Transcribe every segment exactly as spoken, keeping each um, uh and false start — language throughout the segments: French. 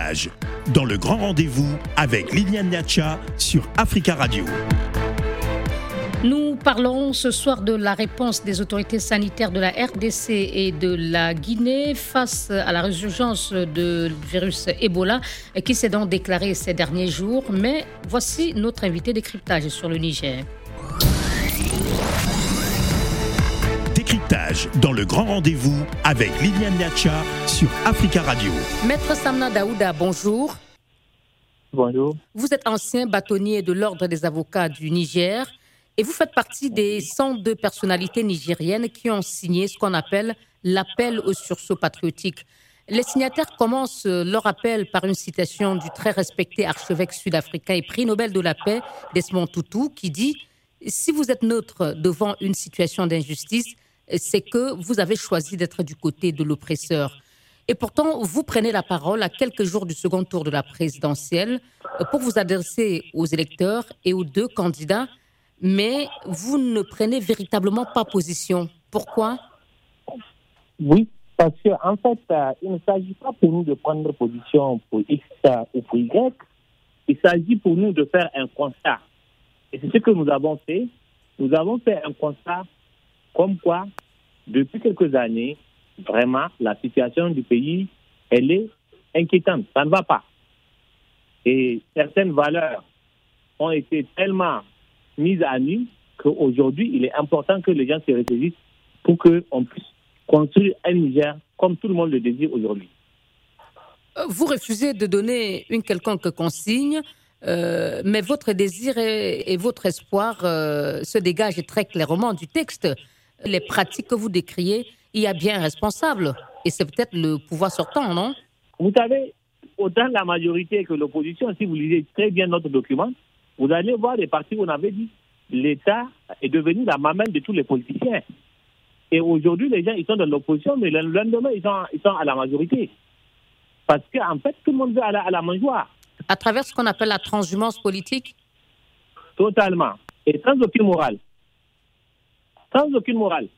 Décryptage, dans le grand rendez-vous avec Liliane Niacha sur Africa Radio. Nous parlons ce soir de la réponse des autorités sanitaires de la R D C et de la Guinée face à la résurgence du virus Ebola qui s'est donc déclaré ces derniers jours. Mais voici notre invité décryptage sur le Niger. Décryptage, dans le grand rendez-vous avec Liliane Niacha sur Africa Radio. Maître Samna Daouda, bonjour. Bonjour. Vous êtes ancien bâtonnier de l'Ordre des avocats du Niger. Et vous faites partie des cent deux personnalités nigériennes qui ont signé ce qu'on appelle l'appel au sursaut patriotique. Les signataires commencent leur appel par une citation du très respecté archevêque sud-africain et prix Nobel de la paix, Desmond Tutu, qui dit « Si vous êtes neutre devant une situation d'injustice, c'est que vous avez choisi d'être du côté de l'oppresseur. » Et pourtant, vous prenez la parole à quelques jours du second tour de la présidentielle pour vous adresser aux électeurs et aux deux candidats. Mais vous ne prenez véritablement pas position. Pourquoi ? Oui, parce qu'en en fait, euh, il ne s'agit pas pour nous de prendre position pour X ou pour Y. Il s'agit pour nous de faire un constat. Et c'est ce que nous avons fait. Nous avons fait un constat comme quoi, depuis quelques années, vraiment, la situation du pays, elle est inquiétante. Ça ne va pas. Et certaines valeurs ont été tellement mise à nu qu'aujourd'hui, il est important que les gens se ressaisissent pour qu'on puisse construire un Niger comme tout le monde le désire aujourd'hui. Vous refusez de donner une quelconque consigne, euh, mais votre désir et, et votre espoir euh, se dégagent très clairement du texte. Les pratiques que vous décriez, il y a bien un responsable, et c'est peut-être le pouvoir sortant, non ? Vous savez, autant la majorité que l'opposition, si vous lisez très bien notre document, vous allez voir des partis où on avait dit l'État est devenu la mamelle de tous les politiciens. Et aujourd'hui, les gens, ils sont dans l'opposition, mais le lendemain, ils sont, ils sont à la majorité. Parce qu'en fait, tout le monde veut aller à la mangeoire. À travers ce qu'on appelle la transhumance politique ? Totalement. Et sans aucune morale. Sans aucune morale.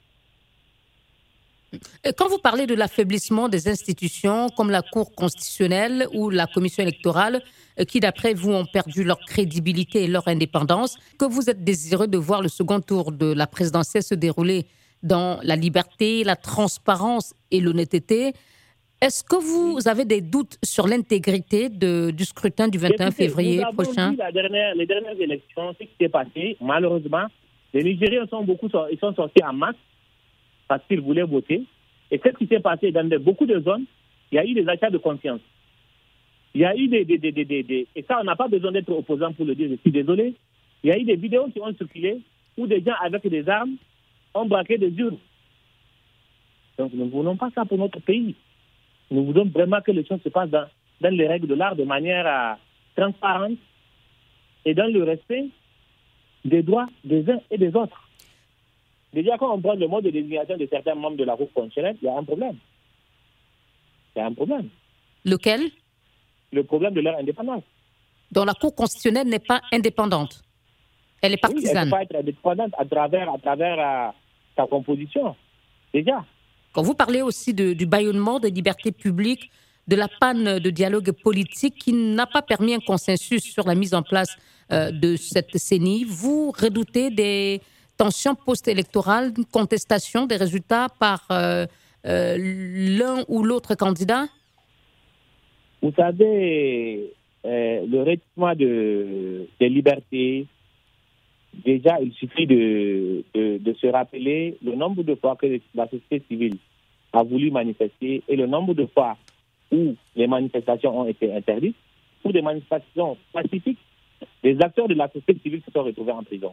Quand vous parlez de l'affaiblissement des institutions comme la Cour constitutionnelle ou la Commission électorale, qui d'après vous ont perdu leur crédibilité et leur indépendance, que vous êtes désireux de voir le second tour de la présidentielle se dérouler dans la liberté, la transparence et l'honnêteté, est-ce que vous avez des doutes sur l'intégrité de, du scrutin du vingt et un février prochain ? La dernière, les dernières élections, ce qui s'est passé, malheureusement, les Nigériens sont, beaucoup, ils sont sortis en masse parce qu'ils voulaient voter. Et ce qui s'est passé dans de, beaucoup de zones, il y a eu des achats de confiance. Il y a eu des... des, des, des, des, des et ça, on n'a pas besoin d'être opposant pour le dire, je suis désolé. Il y a eu des vidéos qui ont circulé où des gens avec des armes ont braqué des urnes. Donc nous ne voulons pas ça pour notre pays. Nous voulons vraiment que les choses se passent dans, dans les règles de l'art de manière euh, transparente et dans le respect des droits des uns et des autres. Déjà, quand on prend le mode de désignation de certains membres de la Cour constitutionnelle, il y a un problème. Il y a un problème. Lequel ? Le problème de leur indépendance. Donc la Cour constitutionnelle n'est pas indépendante. Elle est partisane. Oui, elle ne peut pas être indépendante à travers, à travers euh, sa composition. Déjà. Quand vous parlez aussi de, du bâillonnement des libertés publiques, de la panne de dialogue politique qui n'a pas permis un consensus sur la mise en place euh, de cette C E N I, vous redoutez des tension post-électorale, une contestation des résultats par euh, euh, l'un ou l'autre candidat ? Vous savez, euh, le rythme de, des libertés, déjà, il suffit de, de, de se rappeler le nombre de fois que la société civile a voulu manifester et le nombre de fois où les manifestations ont été interdites, ou des manifestations pacifiques, les acteurs de la société civile se sont retrouvés en prison.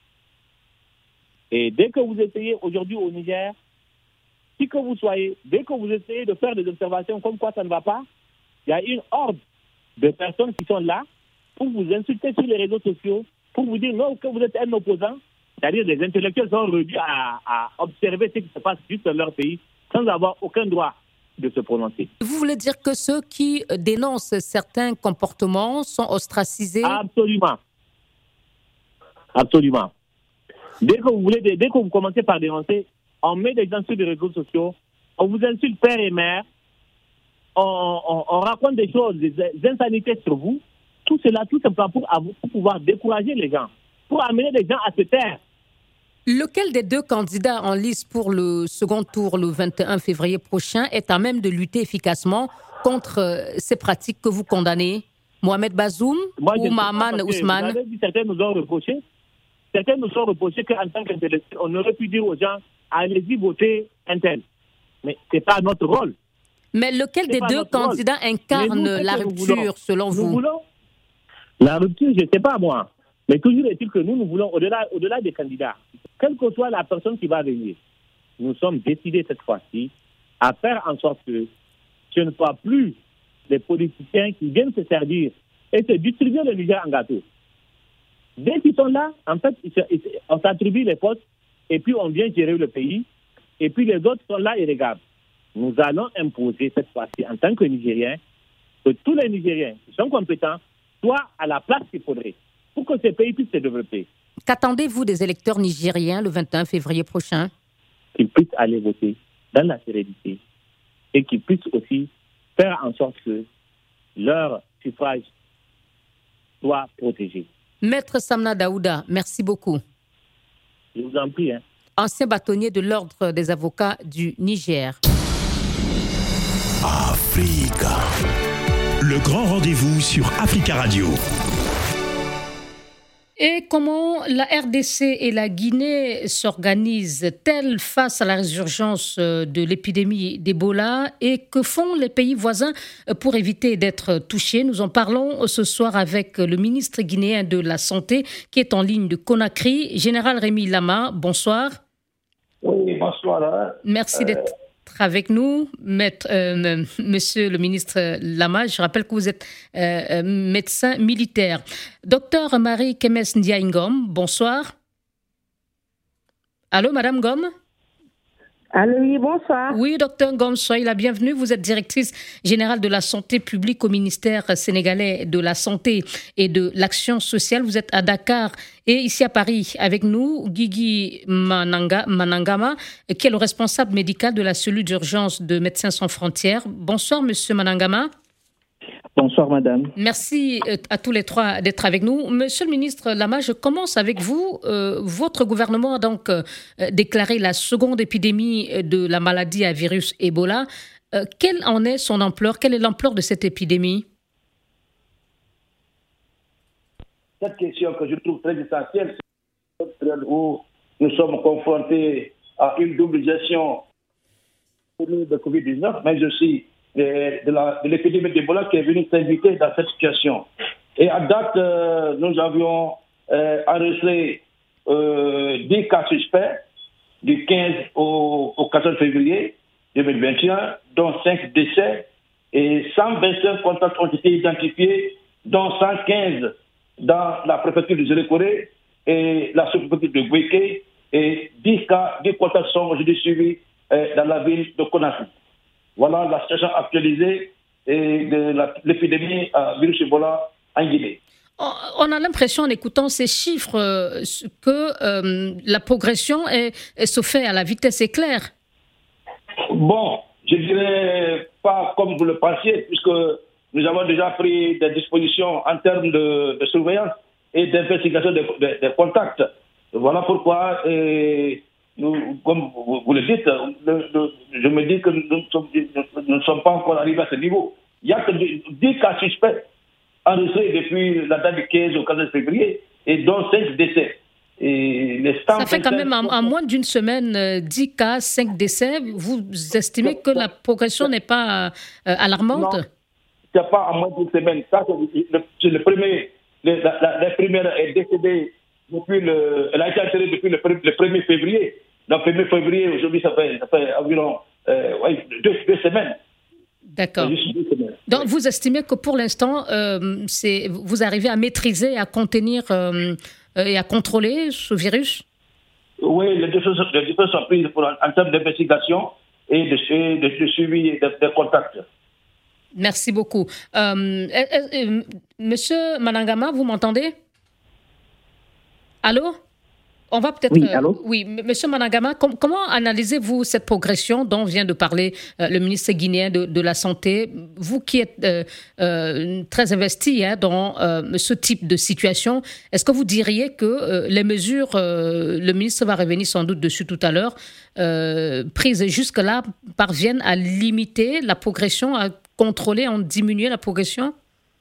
Et dès que vous essayez aujourd'hui au Niger, qui que vous soyez, dès que vous essayez de faire des observations comme quoi ça ne va pas, il y a une horde de personnes qui sont là pour vous insulter sur les réseaux sociaux, pour vous dire non, que vous êtes un opposant. C'est-à-dire les intellectuels sont réduits à, à observer ce qui se passe juste dans leur pays sans avoir aucun droit de se prononcer. Vous voulez dire que ceux qui dénoncent certains comportements sont ostracisés ? Absolument. Absolument. Dès que vous voulez, dès que vous commencez par dénoncer, on met des gens sur les réseaux sociaux, on vous insulte père et mère, on, on, on raconte des choses, des, des insanités sur vous. Tout cela, tout simplement pour, pour pouvoir décourager les gens, pour amener les gens à se taire. Lequel des deux candidats en lice pour le second tour le vingt et un février prochain est à même de lutter efficacement contre ces pratiques que vous condamnez? Mohamed Bazoum Moi, ou Mahaman Ousmane? Certains nous ont reproché, certains nous ont reproché qu'en tant qu'intellectuels, on aurait pu dire aux gens, allez-y voter un tel. Mais ce n'est pas notre rôle. Mais lequel C'est des deux candidats rôle. incarne nous, la rupture, voulons, selon nous vous? voulons, La rupture, je ne sais pas moi. Mais toujours est-il que nous, nous voulons, au-delà, au-delà des candidats, quelle que soit la personne qui va venir, nous sommes décidés cette fois-ci à faire en sorte que ce ne soit plus des politiciens qui viennent se servir et se distribuer le Niger en gâteau. Dès qu'ils sont là, en fait, on s'attribue les postes et puis on vient gérer le pays et puis les autres sont là et regardent. Nous allons imposer cette fois-ci, en tant que Nigériens, que tous les Nigériens qui sont compétents soient à la place qu'il faudrait pour que ce pays puisse se développer. Qu'attendez-vous des électeurs nigériens le vingt et un février prochain? Qu'ils puissent aller voter dans la sérénité et qu'ils puissent aussi faire en sorte que leur suffrage soit protégé. Maître Samna Daouda, merci beaucoup. Je vous en prie. Hein. Ancien bâtonnier de l'Ordre des avocats du Niger. Africa. Le grand rendez-vous sur Africa Radio. Et comment la R D C et la Guinée s'organisent-elles face à la résurgence de l'épidémie d'Ebola et que font les pays voisins pour éviter d'être touchés? Nous en parlons ce soir avec le ministre guinéen de la Santé qui est en ligne de Conakry, Général Rémi Lama. Bonsoir. Oui, bonsoir. Hein. Merci euh... d'être avec nous, maître, euh, monsieur le ministre Lama. Je rappelle que vous êtes euh, médecin militaire. Docteur Marie Kemes Ndiaye Ngom, bonsoir. Allô, Madame Ngom? Allô, oui, bonsoir. Oui, docteur Ngom, soyez la bienvenue. Vous êtes directrice générale de la santé publique au ministère sénégalais de la Santé et de l'Action sociale. Vous êtes à Dakar et ici à Paris avec nous, Guigui Mananga, Manangama, qui est le responsable médical de la cellule d'urgence de Médecins sans frontières. Bonsoir, monsieur Manangama. Bonsoir, madame. Merci à tous les trois d'être avec nous. Monsieur le ministre Lama, je commence avec vous. Euh, votre gouvernement a donc euh, déclaré la seconde épidémie de la maladie à virus Ebola. Euh, quelle en est son ampleur? Quelle est l'ampleur de cette épidémie? Cette question que je trouve très essentielle, c'est où nous sommes confrontés à une double gestion de covid dix-neuf, mais aussi de, de, la, de l'épidémie d'Ebola qui est venue s'inviter dans cette situation. Et à date, euh, nous avions euh, enregistré euh, dix cas suspects du quinze au, au quatorze février deux mille vingt et un, dont cinq décès et cent vingt-cinq contacts ont été identifiés, dont cent quinze dans la préfecture de Zélékoré et la sous-préfecture de Gouéké, et dix cas, dix contacts sont aujourd'hui suivis euh, dans la ville de Conakry. Voilà la situation actualisée et de la, l'épidémie à virus Ebola en Guinée. On a l'impression, en écoutant ces chiffres, euh, que euh, la progression est, est, se fait à la vitesse éclair. Bon, je ne dirais pas comme vous le pensiez, puisque nous avons déjà pris des dispositions en termes de, de surveillance et d'investigation des de, de contacts. Voilà pourquoi, et nous, comme vous, vous le dites, le, le, je me dis que nous ne sommes, nous sommes pas encore arrivés à ce niveau. Il n'y a que dix cas suspects enregistrés depuis la date du quinze au quatorze février et dont cinq décès. Et les Ça fait quand même en, en moins d'une semaine, euh, dix cas, cinq décès. Vous estimez que la progression n'est pas euh, alarmante? Non, c'est pas en moins d'une semaine. Ça, c'est le, c'est le premier. Le, la, la, la première est décédée depuis le. Elle a été enterrée depuis le, le premier février. Donc, le premier février, aujourd'hui, ça fait, ça fait environ euh, ouais, deux, deux semaines. D'accord. Donc, vous estimez que pour l'instant, euh, c'est, vous arrivez à maîtriser, à contenir euh, et à contrôler ce virus? Oui, les deux choses, les deux choses sont prises pour, en, en termes d'investigation et de, de, de suivi des de contacts. Merci beaucoup. Euh, euh, euh, Monsieur Manangama, vous m'entendez? Allô? On va peut-être... Oui, euh, allô? oui, M. Managama, com- comment analysez-vous cette progression dont vient de parler euh, le ministre guinéen de, de la Santé? Vous qui êtes euh, euh, très investi hein, dans euh, ce type de situation, est-ce que vous diriez que euh, les mesures, euh, le ministre va revenir sans doute dessus tout à l'heure, euh, prises jusque-là, parviennent à limiter la progression, à contrôler, à diminuer la progression?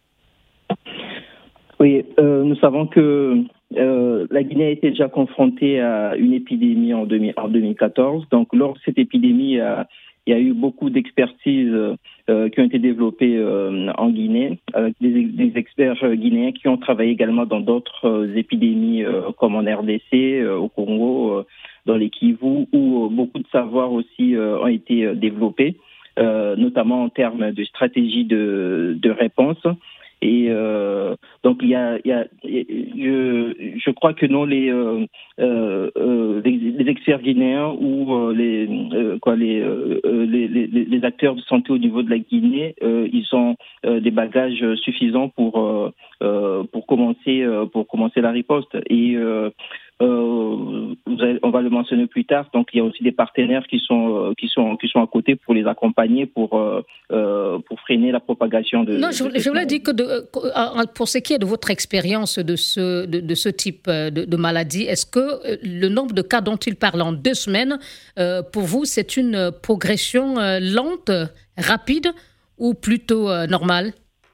Oui, euh, nous savons que euh, la Guinée a été déjà confrontée à une épidémie en, deux mille, en deux mille quatorze. Donc, lors de cette épidémie, euh, il y a eu beaucoup d'expertises euh, qui ont été développées euh, en Guinée, avec des, des experts guinéens qui ont travaillé également dans d'autres euh, épidémies euh, comme en R D C, euh, au Congo, euh, dans les Kivu, où euh, beaucoup de savoirs aussi euh, ont été euh, développés, euh, notamment en termes de stratégie de, de réponse. Et euh, donc il y a, il y a je, je crois que non les euh, euh, les, les experts guinéens ou euh, les euh, quoi les, euh, les, les les acteurs de santé au niveau de la Guinée, euh, ils ont euh, des bagages suffisants pour euh, euh, pour commencer euh, pour commencer la riposte. Et euh, Euh, vous avez, on va le mentionner plus tard. Donc, il y a aussi des partenaires qui sont euh, qui sont qui sont à côté pour les accompagner pour euh, euh, pour freiner la propagation de. Non, je, de je voulais dire que de, pour ce qui est de votre expérience de ce de, de ce type de, de maladie, est-ce que le nombre de cas dont il parle en deux semaines, euh, pour vous, c'est une progression lente, rapide ou plutôt euh, normale?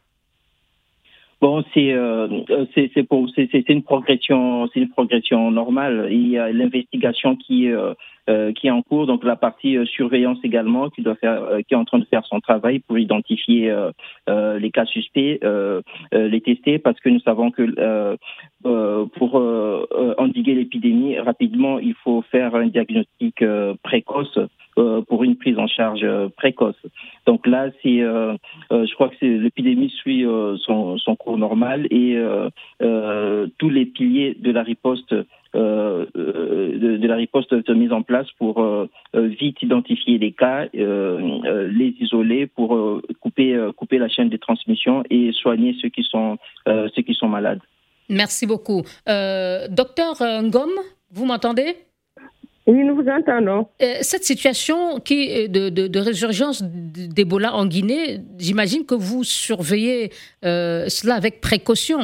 Bon, c'est euh, c'est c'est pour c'est c'est une progression c'est une progression normale. Il y a l'investigation qui euh, euh, qui est en cours, donc la partie euh, surveillance également qui doit faire euh, qui est en train de faire son travail pour identifier euh, euh, les cas suspects, euh, euh, les tester, parce que nous savons que euh, euh, pour euh, euh, endiguer l'épidémie rapidement, il faut faire un diagnostic euh, précoce. Euh, pour une prise en charge euh, précoce. Donc là, c'est, euh, euh, je crois que c'est, l'épidémie suit euh, son, son cours normal et euh, euh, tous les piliers de la riposte euh, de, de la riposte sont mis en place pour euh, vite identifier les cas, euh, euh, les isoler pour euh, couper euh, couper la chaîne de transmission et soigner ceux qui sont euh, ceux qui sont malades. Merci beaucoup, euh, docteur Ngom, vous m'entendez? Oui, nous vous entendons. Cette situation qui, de, de, de résurgence d'Ebola en Guinée, j'imagine que vous surveillez euh, cela avec précaution.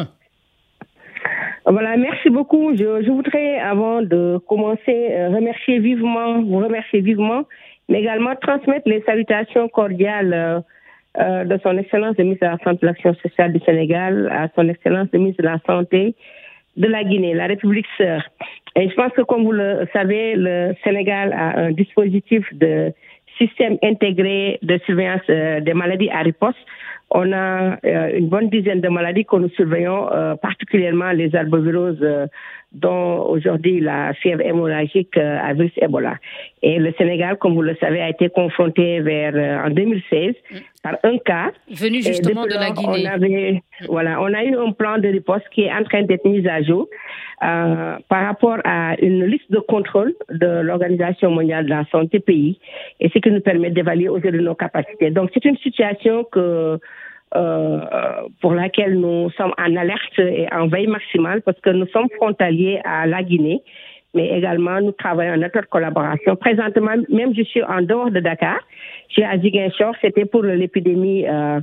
Voilà, merci beaucoup. Je, je voudrais, avant de commencer, remercier vivement, vous remercier vivement, mais également transmettre les salutations cordiales euh, de son Excellence le ministre de la Santé et de l'Action sociale du Sénégal, à son Excellence le ministre de la Santé de la Guinée, la République sœur. Et je pense que, comme vous le savez, le Sénégal a un dispositif de système intégré de surveillance euh, des maladies à riposte. On a euh, une bonne dizaine de maladies que nous surveillons, euh, particulièrement les arboviroses, euh, dont aujourd'hui la fièvre hémorragique euh, à virus Ebola. Et le Sénégal, comme vous le savez, a été confronté vers euh, en deux mille seize par un cas. Venu justement de la Guinée. On avait, voilà, on a eu un plan de riposte qui est en train d'être mis à jour euh, par rapport à une liste de contrôle de l'Organisation mondiale de la santé pays, et ce qui nous permet d'évaluer aujourd'hui nos capacités. Donc c'est une situation que Euh, pour laquelle nous sommes en alerte et en veille maximale, parce que nous sommes frontaliers à la Guinée, mais également nous travaillons en étroite collaboration. Présentement, même je suis en dehors de Dakar, je suis à Ziguinchor, c'était pour l'épidémie euh,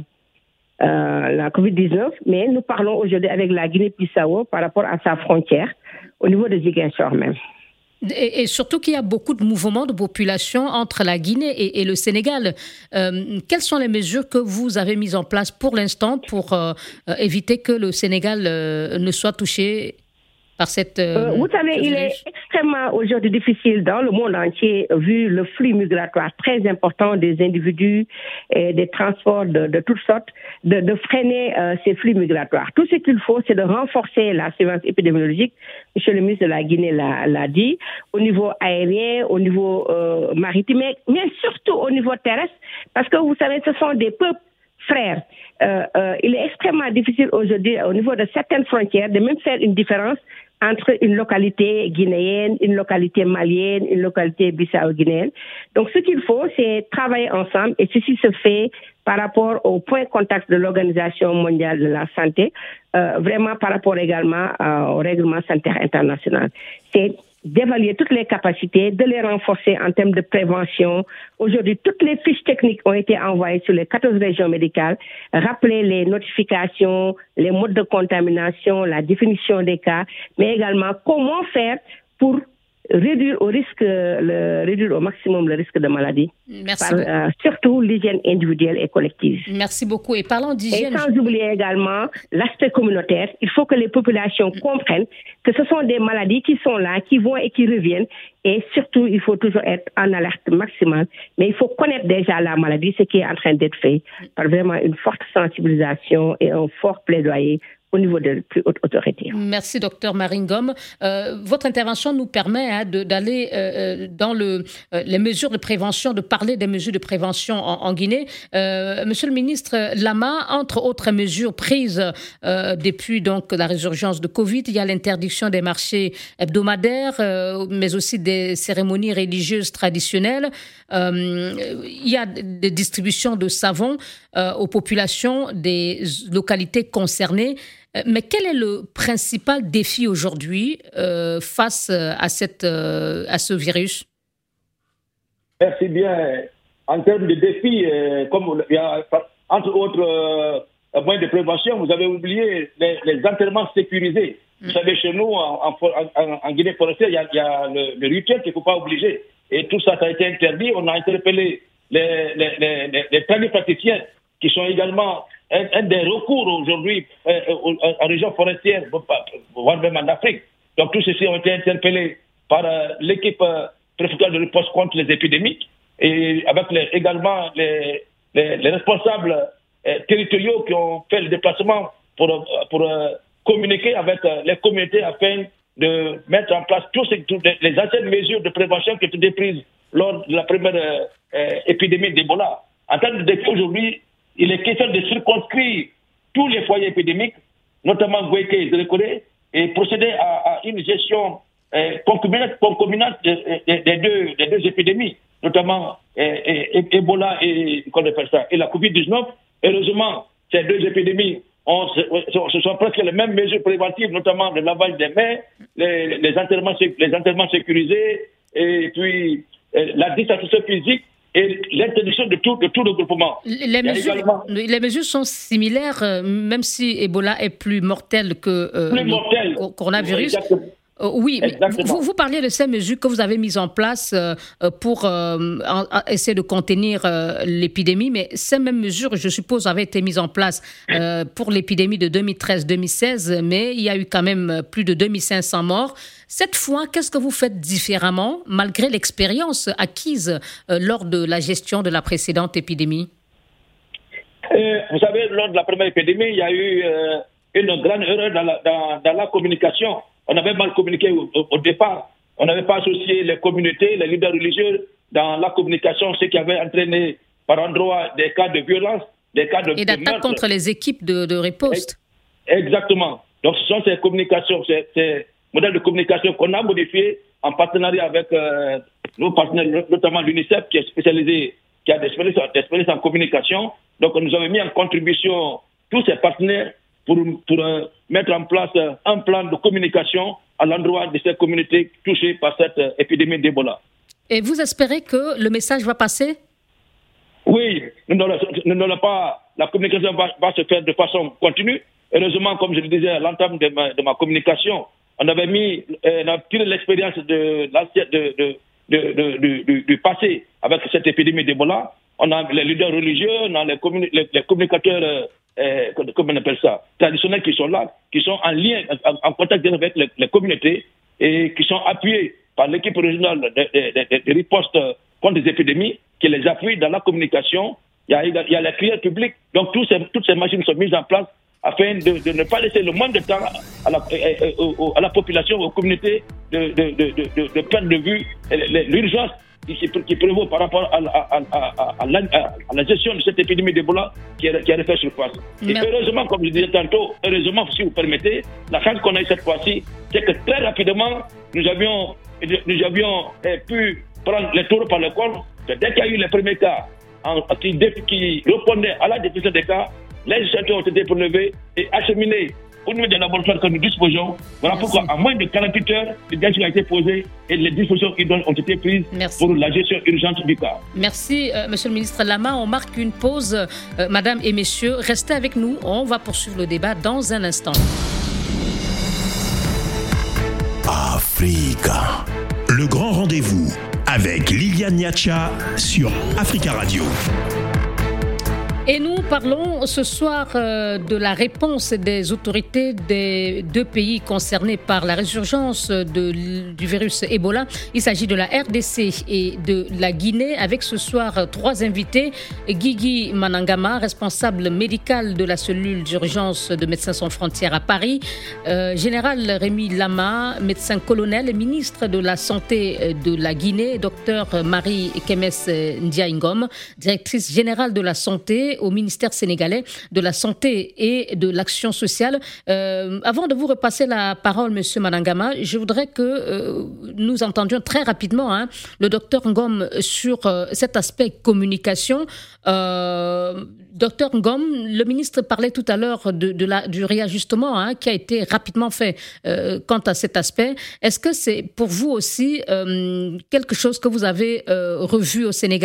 euh, la covid dix-neuf, mais nous parlons aujourd'hui avec la Guinée-Bissau par rapport à sa frontière, au niveau de Ziguinchor même. Et, et surtout qu'il y a beaucoup de mouvements de population entre la Guinée et, et le Sénégal. Euh, quelles sont les mesures que vous avez mises en place pour l'instant pour euh, éviter que le Sénégal euh, ne soit touché par cette... Euh, euh, vous savez, il est extrêmement aujourd'hui difficile dans le monde entier, vu le flux migratoire très important des individus et des transports de, de toutes sortes, de, de freiner euh, ces flux migratoires. Tout ce qu'il faut, c'est de renforcer la surveillance épidémiologique. Monsieur le ministre de la Guinée l'a, l'a dit, au niveau aérien, au niveau euh, maritime, mais surtout au niveau terrestre, parce que vous savez, ce sont des peuples frères. Euh, euh, il est extrêmement difficile aujourd'hui, au niveau de certaines frontières, de même faire une différence entre une localité guinéenne, une localité malienne, une localité bissau-guinéenne. Donc, ce qu'il faut, c'est travailler ensemble, et ceci se fait par rapport au point de contact de l'Organisation mondiale de la santé, euh, vraiment par rapport également euh, au règlement sanitaire international. C'est d'évaluer toutes les capacités, de les renforcer en termes de prévention. Aujourd'hui, toutes les fiches techniques ont été envoyées sur les quatorze régions médicales. Rappeler les notifications, les modes de contamination, la définition des cas, mais également comment faire pour réduire au risque, le, réduire au maximum le risque de maladie. Merci. Par, euh, surtout l'hygiène individuelle et collective. Merci beaucoup. Et parlons d'hygiène. Et sans oublier également l'aspect communautaire, il faut que les populations comprennent que ce sont des maladies qui sont là, qui vont et qui reviennent. Et surtout, il faut toujours être en alerte maximale. Mais il faut connaître déjà la maladie, ce qui est en train d'être fait par vraiment une forte sensibilisation et un fort plaidoyer au niveau de la plus haute autorité. Merci, docteur Maringom. Euh, votre intervention nous permet hein, de, d'aller euh, dans le, euh, les mesures de prévention, de parler des mesures de prévention en, en Guinée. Euh, Monsieur le ministre Lama, entre autres mesures prises euh, depuis donc, la résurgence de Covid, il y a l'interdiction des marchés hebdomadaires, euh, mais aussi des cérémonies religieuses traditionnelles. Euh, il y a des distributions de savon euh, aux populations des localités concernées. Mais quel est le principal défi aujourd'hui euh, face à, cette, euh, à ce virus? Merci bien. En termes de défis, euh, comme il y a entre autres euh, moyens de prévention, vous avez oublié les, les enterrements sécurisés. Mmh. Vous savez, chez nous, en, en, en Guinée forestière, il y a, il y a le, le rituel qu'il ne faut pas obliger. Et tout ça, ça a été interdit. On a interpellé les, les, les, les, les praticiens qui sont également un, un des recours aujourd'hui euh, en région forestière, voire même en Afrique. Donc tous ceux-ci ont été interpellés par euh, l'équipe euh, préfectorale de riposte contre les épidémies et avec les, également les, les, les responsables euh, territoriaux qui ont fait le déplacement pour, pour euh, communiquer avec euh, les communautés afin de mettre en place toutes tout les, les anciennes mesures de prévention qui ont été prises lors de la première euh, euh, épidémie d'Ebola. En termes de défi aujourd'hui, il est question de circonscrire tous les foyers épidémiques, notamment Goïté et Zérekoré, et procéder à, à une gestion euh, concomitante, concomitante des de, de deux, de deux épidémies, notamment euh, euh, Ebola et, ça, et la covid dix-neuf. Heureusement, ces deux épidémies ont, ce sont presque les mêmes mesures préventives, notamment le lavage des mains, les, les, enterrements, les enterrements sécurisés, et puis euh, la distanciation physique, et l'interdiction de tout, de tout regroupement. Les mesures, également... les mesures sont similaires, euh, même si Ebola est plus mortel que euh, plus mortel. le coronavirus. Exactement. Euh, oui, mais vous, vous parliez de ces mesures que vous avez mises en place euh, pour euh, en, essayer de contenir euh, l'épidémie, mais ces mêmes mesures, je suppose, avaient été mises en place euh, pour l'épidémie de deux mille treize deux mille seize, mais il y a eu quand même plus de deux mille cinq cents morts. Cette fois, qu'est-ce que vous faites différemment, malgré l'expérience acquise euh, lors de la gestion de la précédente épidémie? euh, Vous savez, lors de la première épidémie, il y a eu euh, une grande erreur dans la, dans, dans la communication. On avait mal communiqué au, au, au départ. On n'avait pas associé les communautés, les leaders religieux dans la communication, ce qui avait entraîné par endroits des cas de violence, des cas de et d'attaque contre les équipes de, de riposte. Exactement. Donc ce sont ces communications, ces, ces modèles de communication qu'on a modifiés en partenariat avec euh, nos partenaires, notamment l'UNICEF qui est spécialisé, qui a des spécialistes en communication. Donc nous avons mis en contribution tous ces partenaires pour, pour euh, mettre en place euh, un plan de communication à l'endroit de ces communautés touchées par cette euh, épidémie d'Ebola. Et vous espérez que le message va passer? Oui, nous n'allons pas, la communication va, va se faire de façon continue. Heureusement, comme je le disais à l'entame de ma, de ma communication, on avait mis, euh, on a tiré l'expérience de, de, de, de, de, de, de, du passé avec cette épidémie d'Ebola. On a les leaders religieux, on a les, communi- les, les communicateurs, euh, euh, comment on appelle ça, traditionnels qui sont là, qui sont en lien, en, en contact avec les, les communautés et qui sont appuyés par l'équipe régionale de, de, de, de riposte contre les épidémies, qui les appuie dans la communication. Il y a, il y a les prières publiques. Donc, tous ces, toutes ces machines sont mises en place afin de, de ne pas laisser le moins de temps à la, à la population, aux communautés, de, de, de, de, de perdre de vue l'urgence qui, qui prévaut par rapport à, à, à, à, à, la, à la gestion de cette épidémie d'Ebola qui a, qui a refait surface. Et heureusement, comme je disais tantôt, heureusement, si vous permettez, la chance qu'on a eu cette fois-ci, c'est que très rapidement, nous avions, nous avions eh, pu prendre les taureaux par le corps. Dès qu'il y a eu les premiers cas en, qui, qui répondaient à la définition des cas, les échantillons ont été prélevés et acheminés au niveau des laboratoires que nous disposons. Voilà Merci. Pourquoi, en moins de quarante-huit heures, le diagnostic a été posé et les dispositions idoines ont été prises Merci. Pour la gestion urgente du cas. Merci, euh, Monsieur le ministre Lama. On marque une pause. Euh, Madame et messieurs, restez avec nous. On va poursuivre le débat dans un instant. Africa. Le grand rendez-vous avec Liliane Niacha sur Africa Radio. Et nous parlons ce soir euh, de la réponse des autorités des deux pays concernés par la résurgence de, du virus Ebola. Il s'agit de la R D C et de la Guinée, avec ce soir trois invités. Guigui Manangama, responsable médical de la cellule d'urgence de Médecins sans frontières à Paris. Euh, Général Rémi Lama, médecin colonel et ministre de la Santé de la Guinée. Docteur Marie Kemes Ndiaye-Ngom, directrice générale de la Santé au ministère sénégalais de la Santé et de l'Action sociale. Euh, avant de vous repasser la parole, Monsieur Manangama, je voudrais que euh, nous entendions très rapidement hein, le docteur Ngom sur euh, cet aspect communication. Euh, docteur Ngom, le ministre parlait tout à l'heure de, de la, du réajustement hein, qui a été rapidement fait euh, quant à cet aspect. Est-ce que c'est pour vous aussi euh, quelque chose que vous avez euh, revu au Sénégal ?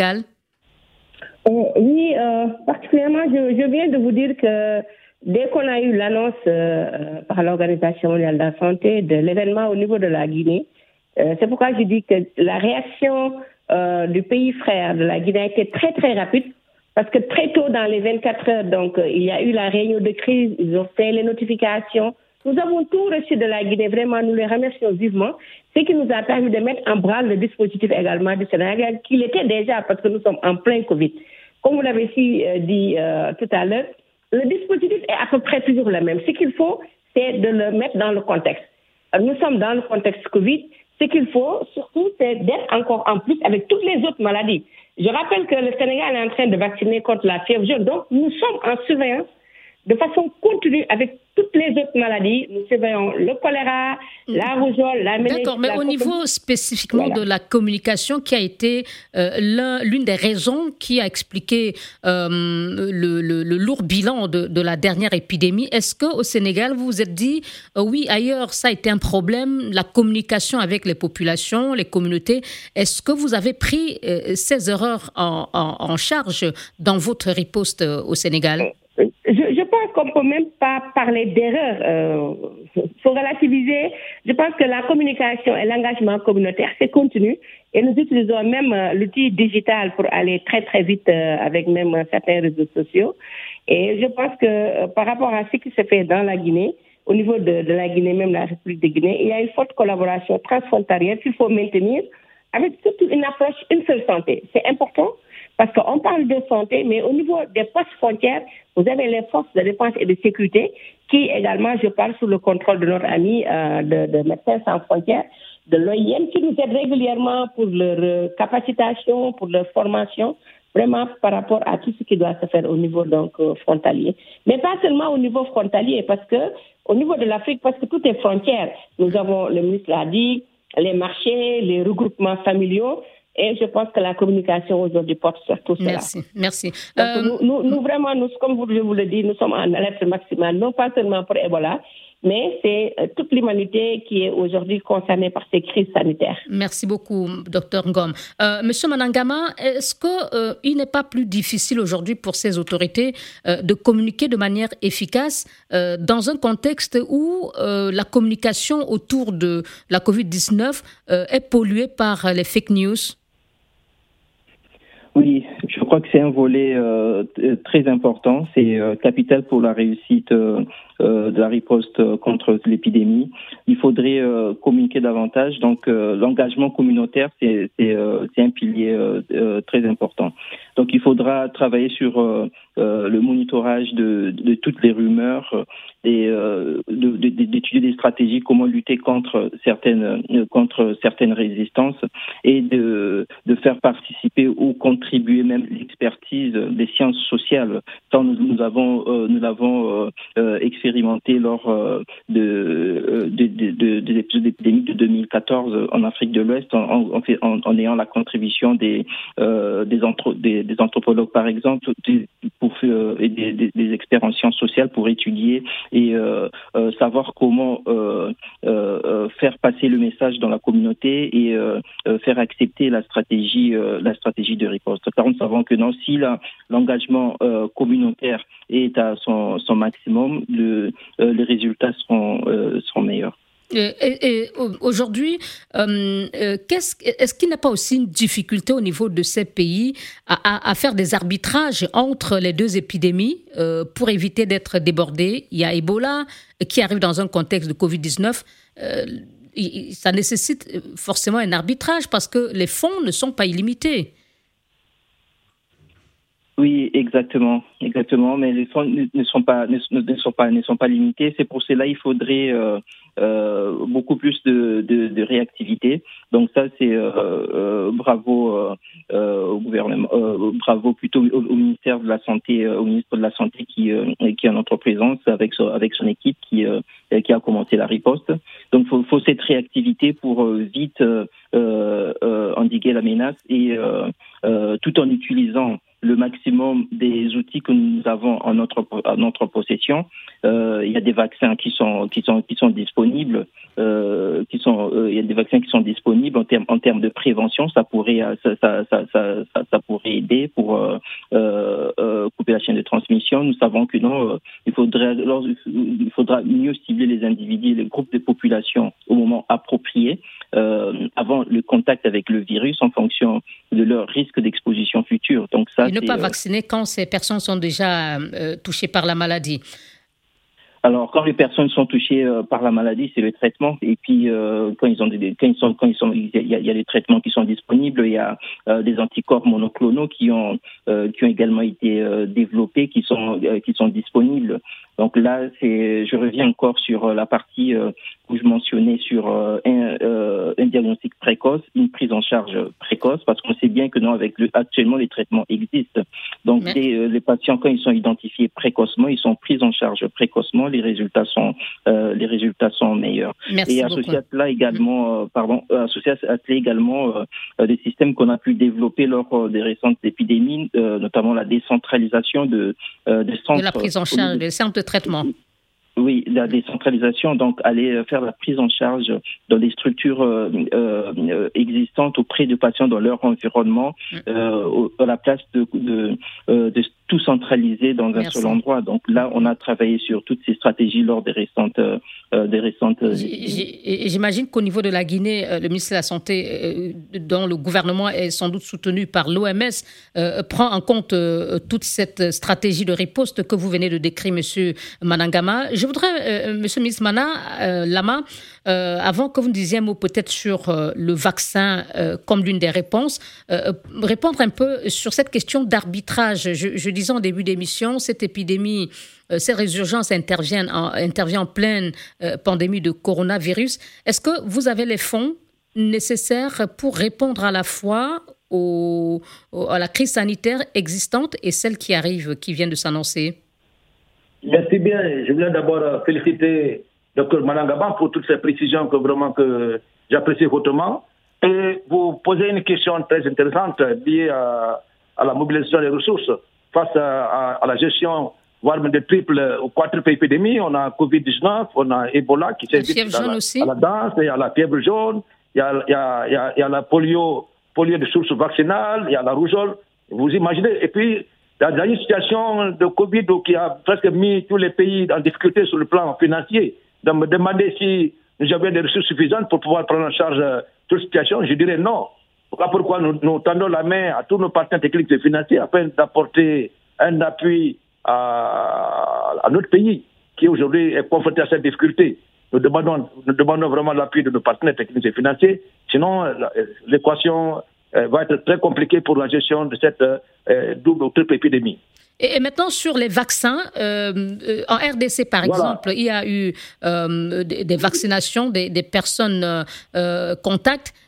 Euh, oui, euh, particulièrement, je, je viens de vous dire que dès qu'on a eu l'annonce euh, par l'Organisation mondiale de la santé de l'événement au niveau de la Guinée, euh, c'est pourquoi je dis que la réaction euh, du pays frère de la Guinée a été très très rapide, parce que très tôt dans les vingt-quatre heures, donc euh, il y a eu la réunion de crise, ils ont fait les notifications. Nous avons tout reçu de la Guinée, vraiment, nous les remercions vivement, ce qui nous a permis de mettre en branle le dispositif également du Sénégal, qu'il était déjà, parce que nous sommes en plein Covid. Comme vous l'avez si, euh, dit euh, tout à l'heure, le dispositif est à peu près toujours le même. Ce qu'il faut, c'est de le mettre dans le contexte. Nous sommes dans le contexte Covid. Ce qu'il faut, surtout, c'est d'être encore en plus avec toutes les autres maladies. Je rappelle que le Sénégal est en train de vacciner contre la fièvre jaune. Donc, nous sommes en surveillance de façon continue avec toutes les autres maladies. Nous surveillons le choléra, la rougeole, la méningite. D'accord, mais au niveau spécifiquement voilà. de la communication qui a été euh, l'un, l'une des raisons qui a expliqué euh, le, le, le lourd bilan de, de la dernière épidémie, est-ce qu'au Sénégal, vous vous êtes dit, euh, oui, ailleurs, ça a été un problème, la communication avec les populations, les communautés, est-ce que vous avez pris euh, ces erreurs en, en, en charge dans votre riposte euh, au Sénégal ? Je, je pense qu'on ne peut même pas parler d'erreur. Il euh, faut relativiser. Je pense que la communication et l'engagement communautaire, c'est continu. Et nous utilisons même euh, l'outil digital pour aller très, très vite euh, avec même euh, certains réseaux sociaux. Et je pense que euh, par rapport à ce qui se fait dans la Guinée, au niveau de, de la Guinée, même la République de Guinée, il y a une forte collaboration transfrontalière qu'il faut maintenir avec surtout une approche, une seule santé. C'est important. Parce qu'on parle de santé, mais au niveau des postes frontières, vous avez les forces de défense et de sécurité qui également, je parle sous le contrôle de notre ami euh, de, de Médecins sans frontières, de l'O I M, qui nous aident régulièrement pour leur euh, capacitation, pour leur formation, vraiment par rapport à tout ce qui doit se faire au niveau donc euh, frontalier. Mais pas seulement au niveau frontalier, parce que au niveau de l'Afrique, parce que tout est frontière. Nous avons, le ministre l'a dit, les marchés, les regroupements familiaux. Et je pense que la communication aujourd'hui porte sur tout cela. Merci, merci. Donc, euh... nous, nous, nous, vraiment, nous, comme je vous le dis, nous sommes en alerte maximale, non pas seulement pour Ebola, mais c'est euh, toute l'humanité qui est aujourd'hui concernée par ces crises sanitaires. Merci beaucoup, docteur Ngom. Euh, Monsieur Manangama, est-ce qu'il euh, n'est pas plus difficile aujourd'hui pour ces autorités euh, de communiquer de manière efficace euh, dans un contexte où euh, la communication autour de la covid dix-neuf euh, est polluée par les fake news ? Oui, je crois que c'est un volet euh, très important, c'est euh, capital pour la réussite euh, euh, de la riposte contre l'épidémie. Il faudrait euh, communiquer davantage, donc euh, l'engagement communautaire, c'est, c'est, euh, c'est un pilier euh, euh, très important. Donc il faudra travailler sur euh, euh, le monitorage de, de toutes les rumeurs, et euh, de, de, d'étudier des stratégies, comment lutter contre certaines contre certaines résistances et de, de faire participer ou contribuer même l'expertise des sciences sociales. Ça, nous, nous avons, euh, nous l'avons euh, expérimenté lors euh, de, euh, de, de, de, de l'épisode épidémique de deux mille quatorze en Afrique de l'Ouest, en, en, en, en ayant la contribution des, euh, des, anthro- des, des anthropologues, par exemple, des, pour, euh, et des, des, des experts en sciences sociales pour étudier et euh, euh, savoir comment euh, euh, faire passer le message dans la communauté et euh, euh, faire accepter la stratégie, euh, la stratégie de riposte. Car nous savons que non, si la, l'engagement euh, communautaire est à son, son maximum, le, euh, les résultats seront, euh, seront meilleurs. Et, et, et aujourd'hui, euh, qu'est-ce, est-ce qu'il n'y a pas aussi une difficulté au niveau de ces pays à, à, à faire des arbitrages entre les deux épidémies euh, pour éviter d'être débordés? Il y a Ebola qui arrive dans un contexte de covid dix-neuf. Euh, ça nécessite forcément un arbitrage parce que les fonds ne sont pas illimités. Oui, exactement, exactement. Mais les fonds ne sont pas ne, ne sont pas ne sont pas limités. C'est pour cela il faudrait euh, euh, beaucoup plus de, de, de réactivité. Donc ça, c'est euh, euh, bravo euh, euh, au gouvernement, euh, bravo plutôt au, au ministère de la Santé, euh, au ministre de la Santé qui euh, qui est en notre présence avec son, avec son équipe qui euh, qui a commencé la riposte. Donc faut faut cette réactivité pour euh, vite euh, euh, endiguer la menace et euh, euh, tout en utilisant le maximum des outils que nous avons en notre en notre possession. Euh, il y a des vaccins qui sont qui sont qui sont disponibles, euh, qui sont euh, il y a des vaccins qui sont disponibles en termes en termes de prévention. Ça pourrait ça ça ça ça, ça, ça pourrait aider pour euh, euh, couper la chaîne de transmission. Nous savons que non, euh, il faudrait alors, il faudra mieux cibler les individus, les groupes de population au moment approprié, euh, avant le contact avec le virus en fonction de leur risque d'exposition future. Donc ça. Et ne pas vacciner quand ces personnes sont déjà euh, touchées par la maladie. Alors, quand les personnes sont touchées euh, par la maladie, c'est le traitement. Et puis, euh, quand ils ont des, quand ils sont, quand ils sont, il y a, il y a des traitements qui sont disponibles. Il y a euh, des anticorps monoclonaux qui ont, euh, qui ont également été euh, développés, qui sont, euh, qui sont disponibles. Donc là, c'est, je reviens encore sur la partie euh, où je mentionnais sur euh, un, euh, un diagnostic précoce, une prise en charge précoce, parce qu'on sait bien que non, avec le, actuellement les traitements existent. Donc les, euh, les patients, quand ils sont identifiés précocement, ils sont pris en charge précocement. Les résultats sont, euh, les résultats sont meilleurs. Merci Et associé à cela également, euh, pardon, associé à cela également euh, des systèmes qu'on a pu développer lors euh, des récentes épidémies, euh, notamment la décentralisation de, euh, des centres. De la prise en charge, des centres de traitement. Oui, la décentralisation, donc aller faire la prise en charge dans des structures euh, euh, existantes auprès de patients dans leur environnement, euh, à la place de, de, euh, de tout centraliser dans un Merci. seul endroit. Donc là, on a travaillé sur toutes ces stratégies lors des récentes... Euh, des récentes J'ai, j'imagine qu'au niveau de la Guinée, le ministère de la Santé, dont le gouvernement est sans doute soutenu par l'O M S, euh, prend en compte euh, toute cette stratégie de riposte que vous venez de décrire, M. Manangama. Je voudrais, euh, M. le ministre Mana, euh, Lama, euh, avant que vous nous disiez un mot peut-être sur euh, le vaccin euh, comme l'une des réponses, euh, répondre un peu sur cette question d'arbitrage. Je, je disais en début d'émission, cette épidémie, euh, cette résurgence intervient en, intervient en pleine euh, pandémie de coronavirus. Est-ce que vous avez les fonds nécessaires pour répondre à la fois au, au, à la crise sanitaire existante et celle qui arrive, qui vient de s'annoncer? Merci bien. Je voulais d'abord féliciter Dr Manangama pour toutes ces précisions que vraiment que j'apprécie hautement. Et vous posez une question très intéressante liée à, à la mobilisation des ressources face à, à, à la gestion, voire même de triple ou quadruple épidémie. On a covid dix-neuf, on a Ebola qui s'invite à, à la danse, il y a la fièvre jaune, il y a, il y a, il y a, il y a la polio, polio de source vaccinale, il y a la rougeole. Vous imaginez. Et puis, dans une situation de Covid qui a presque mis tous les pays en difficulté sur le plan financier, de me demander si nous avions des ressources suffisantes pour pouvoir prendre en charge toute situation, je dirais non. Voilà pourquoi nous, nous tendons la main à tous nos partenaires techniques et financiers afin d'apporter un appui à, à notre pays qui aujourd'hui est confronté à cette difficulté. Nous demandons, nous demandons vraiment l'appui de nos partenaires techniques et financiers, sinon l'équation va être très compliquée pour la gestion de cette euh, double ou triple épidémie. Et maintenant, sur les vaccins, euh, en R D C, par voilà. exemple, il y a eu euh, des, des vaccinations des, des personnes euh, contacts.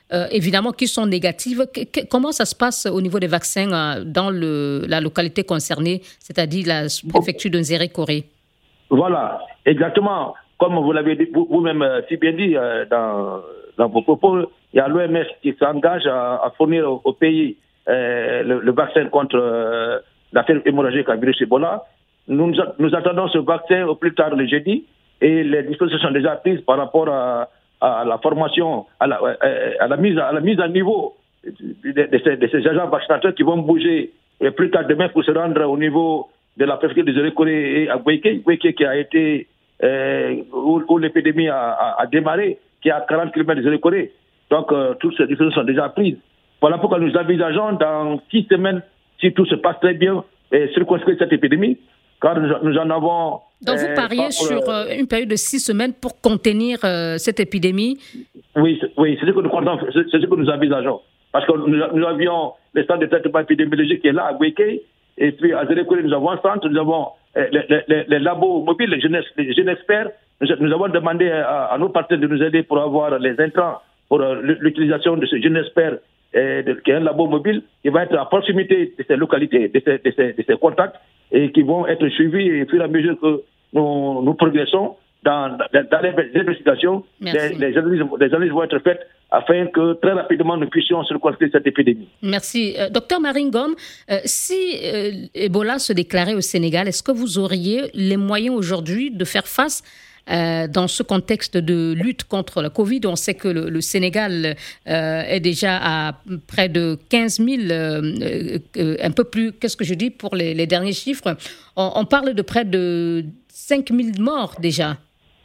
euh, évidemment, qui sont négatives. Que, comment ça se passe au niveau des vaccins euh, dans le, la localité concernée, c'est-à-dire la préfecture de Nzérékoré? Voilà, exactement. Comme vous l'avez dit, vous-même euh, si bien dit euh, dans, dans vos propos, il y a l'O M S qui s'engage à, à fournir au, au pays euh, le, le vaccin contre euh, la fièvre hémorragique à virus Ebola. Nous, nous attendons ce vaccin au plus tard le jeudi et les dispositions sont déjà prises par rapport à, à la formation, à la, à, la mise, à la mise à niveau de, de, ces, de ces agents vaccinateurs qui vont bouger plus tard demain pour se rendre au niveau de la préfecture de Nzérékoré et à Gouéké, Gouéké qui a été, euh, où, où l'épidémie a, a, a démarré, qui est à quarante kilomètres de Nzérékoré. Donc, euh, toutes ces dispositions sont déjà prises. Voilà pourquoi nous envisageons dans six semaines, si tout se passe très bien, et circonscrire cette épidémie, car nous, nous en avons... Donc, vous pariez euh, sur euh, une période de six semaines pour contenir euh, cette épidémie? Oui, c'est, oui, c'est ce que nous comptons, c'est, c'est ce que nous envisageons. Parce que nous, nous avions le centre de traitement épidémiologique qui est là, à Gouéké, et puis à Nzérékoré, nous avons un centre, nous avons euh, les, les, les, les labos mobiles, les jeunes, les jeunes experts. Nous, nous avons demandé à, à nos partenaires de nous aider pour avoir les intrants pour euh, l'utilisation de ce jeune expert euh, de, qui est un labo mobile qui va être à proximité de ces localités, de ces, de ces, de ces contacts et qui vont être suivis au fur et à mesure que nous, nous progressons dans, dans, dans les investigations. Les, les, analyses, les analyses vont être faites afin que très rapidement nous puissions circonscrire cette épidémie. Merci. Euh, Docteur Marine Ngom, euh, si euh, Ebola se déclarait au Sénégal, est-ce que vous auriez les moyens aujourd'hui de faire face euh, dans ce contexte de lutte contre la Covid? On sait que le, le Sénégal euh, est déjà à près de quinze mille, euh, euh, un peu plus, qu'est-ce que je dis pour les, les derniers chiffres? On, on parle de près de cinq mille morts déjà.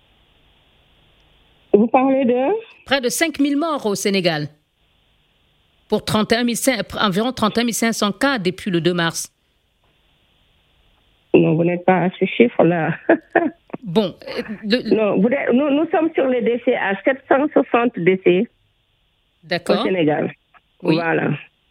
Vous parlez de Près de cinq mille morts au Sénégal, pour trente et un mille, environ trente et un mille cinq cents cas depuis le deux mars. Non, vous n'êtes pas à ce chiffre-là. Bon. Le... Non, vous êtes, nous, nous sommes sur les décès à sept cent soixante décès. D'accord. Au Sénégal. Oui. Voilà.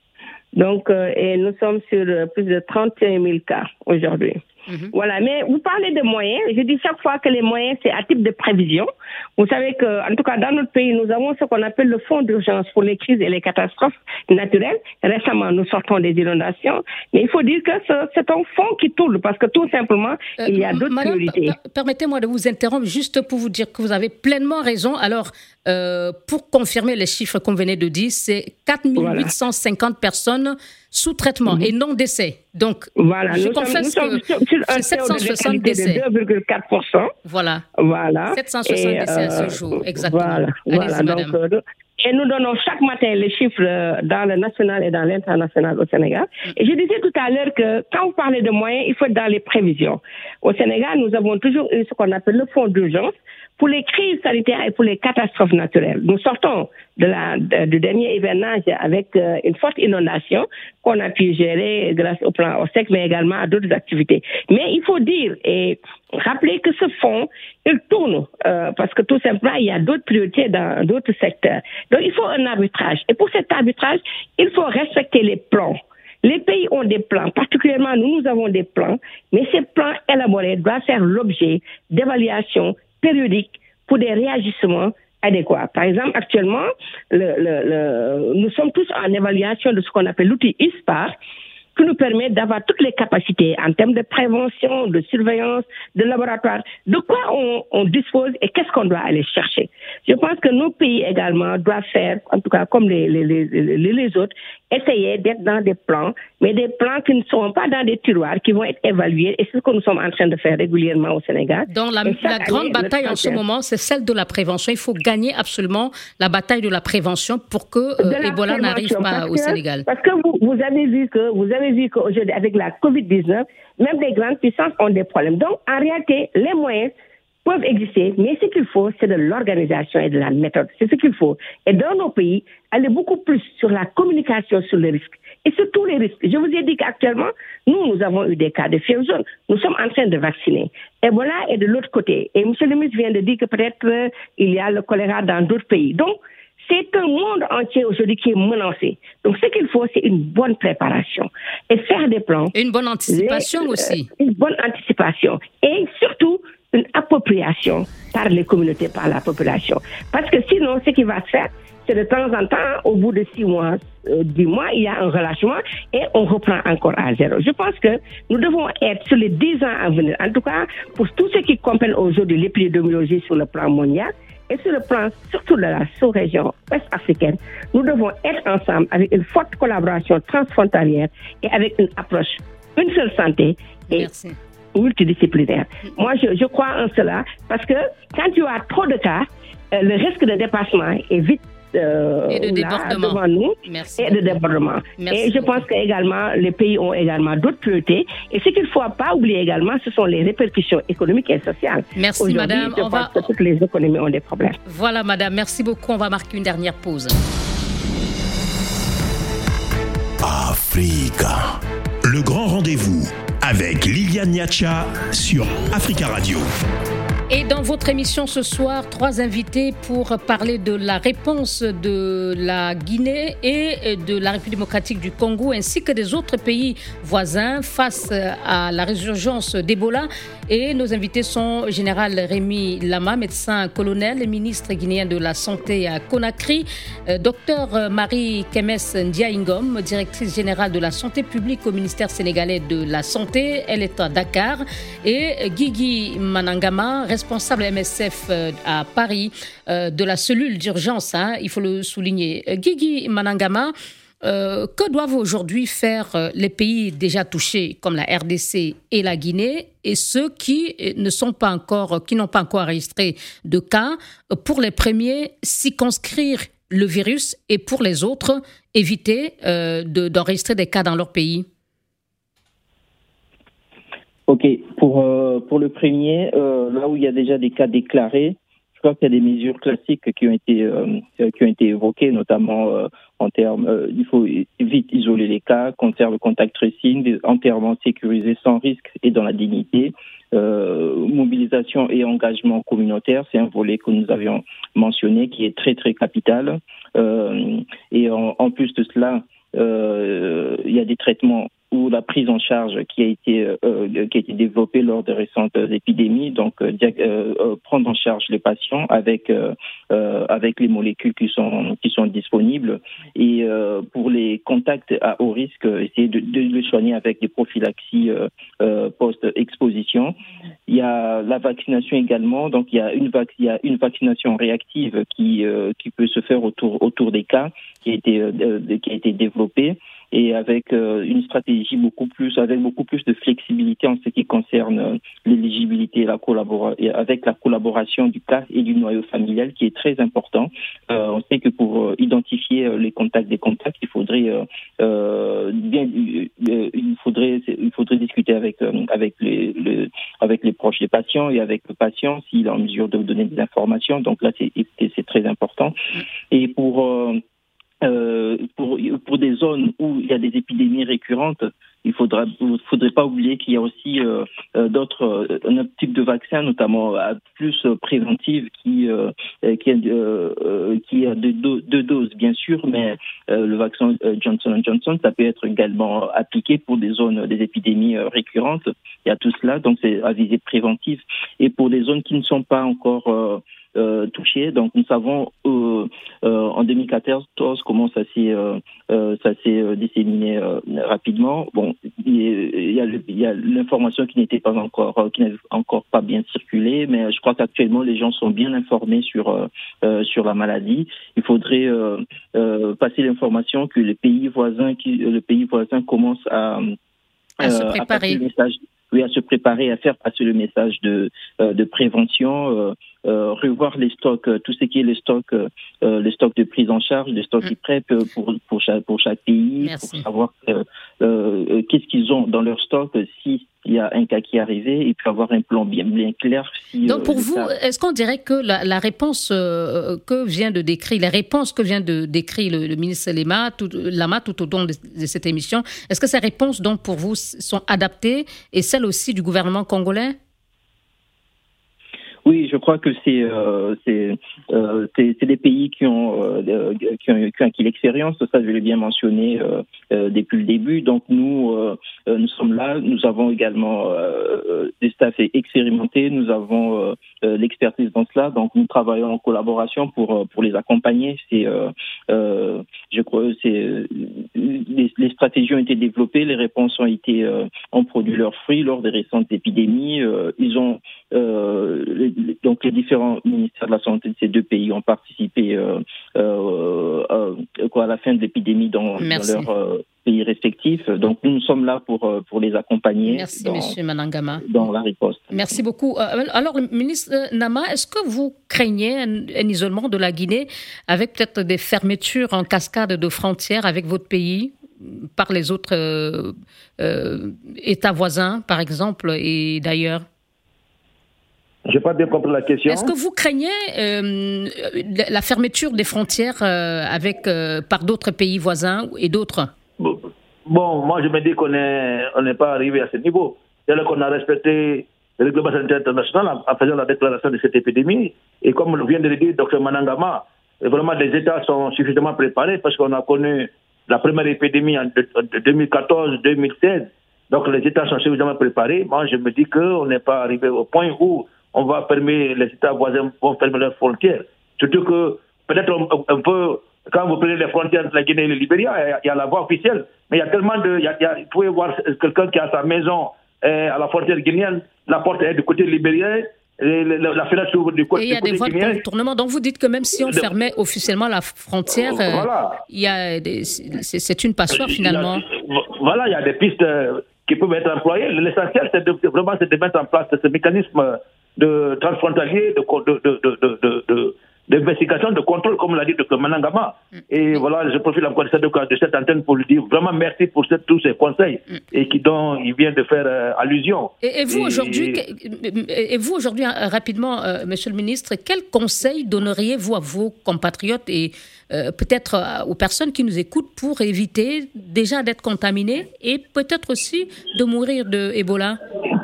Donc, euh, et nous sommes sur plus de trente et un mille cas aujourd'hui. Mm-hmm. Voilà, mais vous parlez de moyens. Je dis chaque fois que les moyens, c'est à type de prévision. Vous savez qu'en tout cas, dans notre pays, nous avons ce qu'on appelle le fonds d'urgence pour les crises et les catastrophes naturelles. Récemment, nous sortons des inondations. Mais il faut dire que c'est un fonds qui tourne parce que tout simplement, euh, il y a d'autres Madame, priorités. Per- permettez-moi de vous interrompre juste pour vous dire que vous avez pleinement raison. Alors, euh, pour confirmer les chiffres qu'on venait de dire, c'est quatre mille huit cent cinquante voilà. personnes sous traitement mmh. et non décès. Donc, voilà, je nous confesse sommes, nous que sommes sur un sept cent soixante de décès. deux virgule quatre pour cent. Voilà. Voilà. sept cent soixante et, décès euh, à ce jour, exactement. Voilà. voilà. Donc, euh, et nous donnons chaque matin les chiffres dans le national et dans l'international au Sénégal. Mmh. Et je disais tout à l'heure que quand vous parlez de moyens, il faut être dans les prévisions. Au Sénégal, nous avons toujours eu ce qu'on appelle le fonds d'urgence pour les crises sanitaires et pour les catastrophes naturelles. Nous sortons de la, de, du dernier hivernage avec euh, une forte inondation qu'on a pu gérer grâce au plan O S E C, mais également à d'autres activités. Mais il faut dire et rappeler que ce fonds, il tourne euh, parce que tout simplement, il y a d'autres priorités dans d'autres secteurs. Donc, il faut un arbitrage. Et pour cet arbitrage, il faut respecter les plans. Les pays ont des plans, particulièrement nous, nous avons des plans, mais ces plans élaborés doivent faire l'objet d'évaluations périodiques pour des réagissements adéquats. Par exemple, actuellement, le, le, le, nous sommes tous en évaluation de ce qu'on appelle l'outil I S P A R, qui nous permet d'avoir toutes les capacités en termes de prévention, de surveillance, de laboratoire, de quoi on, on dispose et qu'est-ce qu'on doit aller chercher. Je pense que nos pays également doivent faire, en tout cas comme les, les, les, les, les autres, essayer d'être dans des plans, mais des plans qui ne sont pas dans des tiroirs, qui vont être évalués, et c'est ce que nous sommes en train de faire régulièrement au Sénégal. Donc la, la année, grande bataille en ce moment, c'est celle de la prévention. Il faut gagner absolument la bataille de la prévention pour que euh, Ebola n'arrive pas au que, Sénégal. Parce que vous, vous avez vu que vous avez vu qu'aujourd'hui, avec la covid dix-neuf, même les grandes puissances ont des problèmes. Donc, en réalité, les moyens peuvent exister, mais ce qu'il faut, c'est de l'organisation et de la méthode. C'est ce qu'il faut. Et dans nos pays, aller beaucoup plus sur la communication sur les risques. Et sur tous les risques. Je vous ai dit qu'actuellement, nous, nous avons eu des cas de fièvre jaune. Nous sommes en train de vacciner. Ebola est de l'autre côté. Et M. le ministre vient de dire que peut-être euh, il y a le choléra dans d'autres pays. Donc, c'est un monde entier aujourd'hui qui est menacé. Donc, ce qu'il faut, c'est une bonne préparation et faire des plans. Une bonne anticipation les, aussi. Euh, une bonne anticipation. Et surtout, une appropriation par les communautés, par la population. Parce que sinon, ce qui va se faire, c'est de temps en temps, au bout de six mois, euh, dix mois, il y a un relâchement et on reprend encore à zéro. Je pense que nous devons être sur les dix ans à venir. En tout cas, pour tous ceux qui comprennent aujourd'hui l'épidémiologie sur le plan mondial et sur le plan surtout de la sous-région ouest-africaine, nous devons être ensemble avec une forte collaboration transfrontalière et avec une approche, une seule santé et Merci. multidisciplinaire. Moi, je, je crois en cela parce que quand tu as trop de cas, euh, le risque de dépassement est vite euh, et de là, débordement. devant nous. Merci. Et de débordement. Merci et je beaucoup. pense que également les pays ont également d'autres priorités. Et ce qu'il ne faut pas oublier également, ce sont les répercussions économiques et sociales. Merci, Aujourd'hui, madame. je On pense va... que toutes les économies ont des problèmes. Voilà, madame. Merci beaucoup. On va marquer une dernière pause. Africa. Le grand rendez-vous avec Liliane Niacha sur Africa Radio. Et dans votre émission ce soir, trois invités pour parler de la réponse de la Guinée et de la République démocratique du Congo ainsi que des autres pays voisins face à la résurgence d'Ebola. Et nos invités sont Général Rémi Lama, médecin colonel et ministre guinéen de la Santé à Conakry, euh, Docteur Marie Kemes Ndiaye-Ngom, directrice générale de la Santé publique au ministère sénégalais de la Santé, elle est à Dakar, et Guigui Manangama, responsable M S F à Paris euh, de la cellule d'urgence, hein, il faut le souligner. Guigui Manangama, euh, que doivent aujourd'hui faire les pays déjà touchés comme la R D C et la Guinée et ceux qui ne sont pas encore, qui n'ont pas encore enregistré de cas, pour les premiers circonscrire le virus et pour les autres éviter euh, de, d'enregistrer des cas dans leur pays? Ok, pour, euh, pour le premier, euh, là où il y a déjà des cas déclarés, je crois qu'il y a des mesures classiques qui ont été, euh, qui ont été évoquées, notamment euh, en termes, euh, il faut vite isoler les cas, conserver le contact tracing, entièrement sécurisé sans risque et dans la dignité. Euh, mobilisation et engagement communautaire, c'est un volet que nous avions mentionné qui est très très capital. Euh, et en, en plus de cela, euh, il y a des traitements ou la prise en charge qui a été euh, qui a été développée lors des récentes épidémies, donc euh, euh, prendre en charge les patients avec euh, euh, avec les molécules qui sont qui sont disponibles et euh, pour les contacts à haut risque, essayer de, de les soigner avec des prophylaxies euh, euh, post-exposition. Il y a la vaccination également, donc il y a une vac- il y a une vaccination réactive qui euh, qui peut se faire autour autour des cas qui a été euh, qui a été développée. Et avec euh, une stratégie beaucoup plus, avec beaucoup plus de flexibilité en ce qui concerne euh, l'éligibilité et la collabora- et avec la collaboration du cas et du noyau familial qui est très important. Euh, on sait que pour euh, identifier euh, les contacts des contacts, il faudrait euh, euh, bien, euh, il faudrait, il faudrait discuter avec euh, avec les, les avec les proches des patients et avec le patient s'il est en mesure de donner des informations. Donc là, c'est c'est très important. Et pour euh, Euh, pour, pour des zones où il y a des épidémies récurrentes, il faudra, faudrait pas oublier qu'il y a aussi euh, d'autres euh, un autre type de vaccins, notamment à plus euh, préventive, qui euh, qui a euh, qui a deux, do- deux doses bien sûr, mais euh, le vaccin euh, Johnson and Johnson, ça peut être également appliqué pour des zones, des épidémies euh, récurrentes. Il y a tout cela, donc c'est à visée préventive. Et pour des zones qui ne sont pas encore euh, Euh, touchés. Donc nous savons euh, euh, en deux mille quatorze comment ça s'est euh, euh, ça s'est euh, disséminé euh, rapidement. Bon, il y a, le, il y a l'information qui n'était pas encore euh, qui n'avait encore pas bien circulé, mais je crois qu'actuellement les gens sont bien informés sur euh, euh, sur la maladie. Il faudrait euh, euh, passer l'information que les pays voisins qui le pays voisin commence à à euh, se préparer. À passer le message, oui, à se préparer, à faire passer le message de euh, de prévention. Euh, Euh, revoir les stocks, euh, tout ce qui est les stocks, euh, les stocks de prise en charge, les stocks mmh. prep pour pour chaque pour chaque pays, Merci. pour savoir euh, euh, qu'est-ce qu'ils ont dans leur stock si il y a un cas qui est arrivé et puis avoir un plan bien bien clair. Si, Donc pour euh, vous, cas... est-ce qu'on dirait que la, la réponse euh, que vient de décrire, les réponses que vient de décrire le, le ministre Lema tout, Lama tout au long de, de cette émission, est-ce que ces réponses donc pour vous sont adaptées et celles aussi du gouvernement congolais? Oui, je crois que c'est euh, c'est, euh, c'est c'est des pays qui ont euh, qui ont qui ont acquis l'expérience. Ça, je l'ai bien mentionné euh, euh, depuis le début. Donc nous euh, nous sommes là. Nous avons également euh, des staffs expérimentés. Nous avons euh, l'expertise dans cela. Donc nous travaillons en collaboration pour pour les accompagner. C'est euh, euh, je crois c'est les, les stratégies ont été développées, les réponses ont été euh, ont produit leurs fruits lors des récentes épidémies. Euh, ils ont euh, les, donc les différents ministères de la santé de ces deux pays ont participé euh, euh, euh, quoi, à la fin de l'épidémie dans, dans leurs euh, pays respectifs. Donc nous, nous sommes là pour, pour les accompagner. Merci, dans, M. Manangama. Dans la riposte. Merci beaucoup. Alors, le ministre Nama, est-ce que vous craignez un, un isolement de la Guinée avec peut-être des fermetures en cascade de frontières avec votre pays par les autres euh, euh, États voisins, par exemple, et d'ailleurs? Je n'ai pas bien compris la question. Est-ce que vous craignez euh, la fermeture des frontières euh, avec, euh, par d'autres pays voisins et d'autres? Bon, moi je me dis qu'on n'est on n'est pas arrivé à ce niveau. C'est-à-dire qu'on a respecté le règlement sanitaire international en faisant la déclaration de cette épidémie. Et comme vient de le dire Dr Manangama, vraiment les États sont suffisamment préparés parce qu'on a connu la première épidémie en deux mille quatorze deux mille seize. Donc les États sont suffisamment préparés. Moi je me dis qu'on n'est pas arrivé au point où on va permettre, les États voisins vont fermer leurs frontières. Surtout que, peut-être un, un peu, quand vous prenez les frontières de la Guinée et le Libéria, il y a la voie officielle, mais il y a tellement de... Il y a, il y a, vous pouvez voir quelqu'un qui a sa maison euh, à la frontière guinéenne, la porte est du côté libérien, et la, la fenêtre s'ouvre du côté guinéen. Et il y a des voies de contournement. Donc vous dites que même si on fermait officiellement la frontière, euh, voilà. il y a des, c'est, c'est une passoire finalement. Il y a, voilà, il y a des pistes qui peuvent être employées. L'essentiel, c'est de, vraiment c'est de mettre en place ce mécanisme de transfrontalier, de, de, de, de, de, de, d'investigation, de contrôle, comme l'a dit Dr Manangama. Mm. Et voilà, je profite encore de cette, de cette antenne pour lui dire vraiment merci pour cette, tous ces conseils mm. et qui dont il vient de faire euh, allusion. Et, et vous et, aujourd'hui, et, et vous aujourd'hui rapidement, euh, Monsieur le Ministre, quel conseil donneriez-vous à vos compatriotes et euh, peut-être euh, aux personnes qui nous écoutent pour éviter déjà d'être contaminés et peut-être aussi de mourir de Ebola?